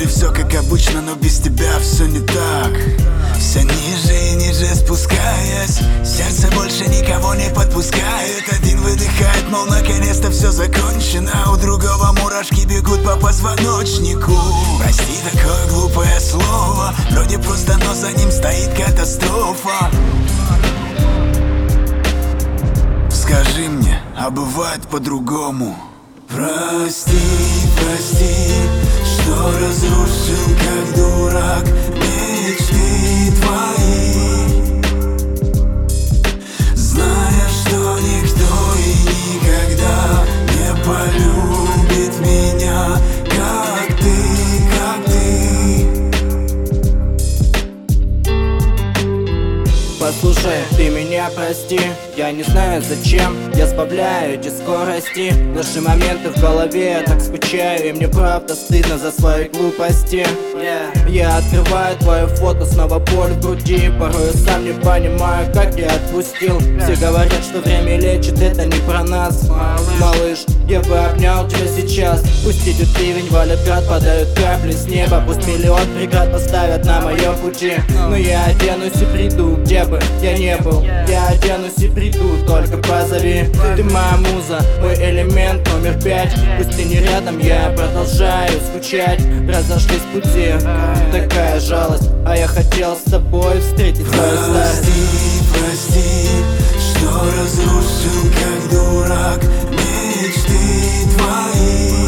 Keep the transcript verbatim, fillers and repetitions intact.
вроде все как обычно, но без тебя все не так. Все ниже и ниже спускаясь, сердце больше никого не подпускает. Один выдыхает, мол, наконец-то все закончено. У другого мурашки бегут по позвоночнику. Прости, такое глупое слово, вроде просто, но за ним стоит катастрофа. Скажи мне, а бывает по-другому? Прости, прости, что разрушил как дурак мечты твои, зная, что никто и никогда не полюбит меня, как ты, как ты. Послушай, ты меня прости, я не знаю зачем я сбавляю эти скорости. Наши моменты в голове, я так скучаю, и мне правда стыдно за свои глупости. yeah. Я открываю твое фото, снова боль в груди. Порой я сам не понимаю, как я отпустил. Все говорят, что время лечит, это не про нас. Малыш, я бы обнял тебя сейчас. Пусть идет ливень, валят град, падают капли с неба. Пусть миллион преград поставят на моем пути, но я оденусь и приду, где бы я не был. Я оденусь и приду, только позови. Ты моя муза, мой элемент номер пять. Пусть ты не рядом, я продолжаю скучать. Разошлись пути, такая жалость, а я хотел с тобой встретить свою старость. Прости, прости, что разрушил как дурак мечты твои,